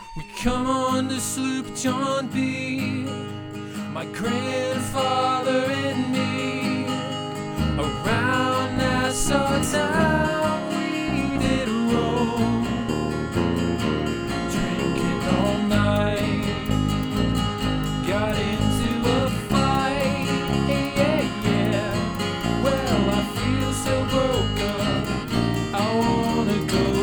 We come on the sloop John B, my grandfather and me. Around Nassau town we did roam, drinking all night, got into a fight, yeah. Well, I feel so broke up, I wanna go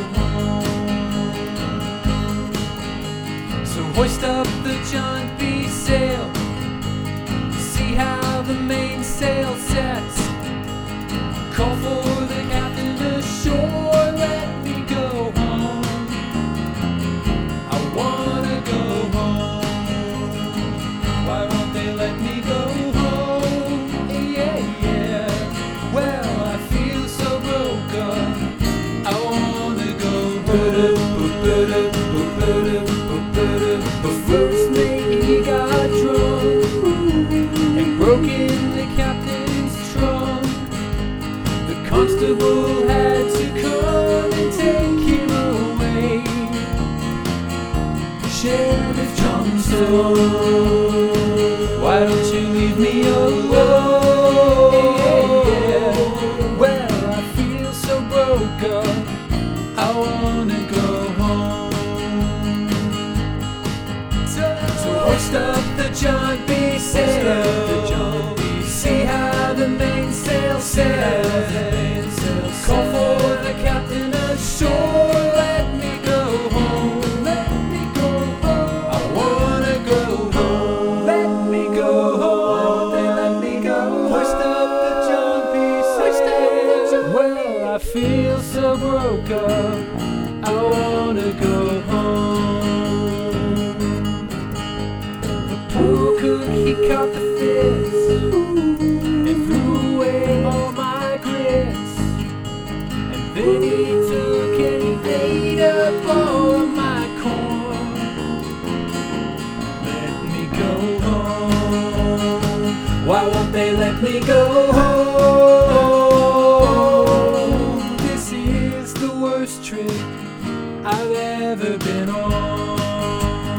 home. So hoist up the John B sail, see how the mainsail sets. Call for the captain ashore, let me go home. I wanna go home. Why won't they let me go home? Yeah. Well, I feel so broke up, I wanna go home. But first mate, he got drunk and broke in the captain's trunk. Constable had to come and take him away. Sheriff Johnstone, why don't you leave me alone? Yeah. Well, I feel so broke up, I wanna go home. So hoist up the John B sail, see how the mainsail sails. Call for the captain ashore, let me go home. Let me go home. I wanna go home. Let me go home. They let me go. Hoist up the John B sail. Well, I feel so broke up, I wanna go home. The poor cook, he caught the fits and threw away all my grits. Then he took and he ate up all of my corn. Let me go home. Why won't they let me go home? This is the worst trip I've ever been on.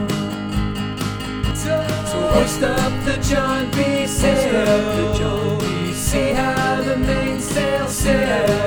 So hoist up the John B sail, see how the mainsail sails.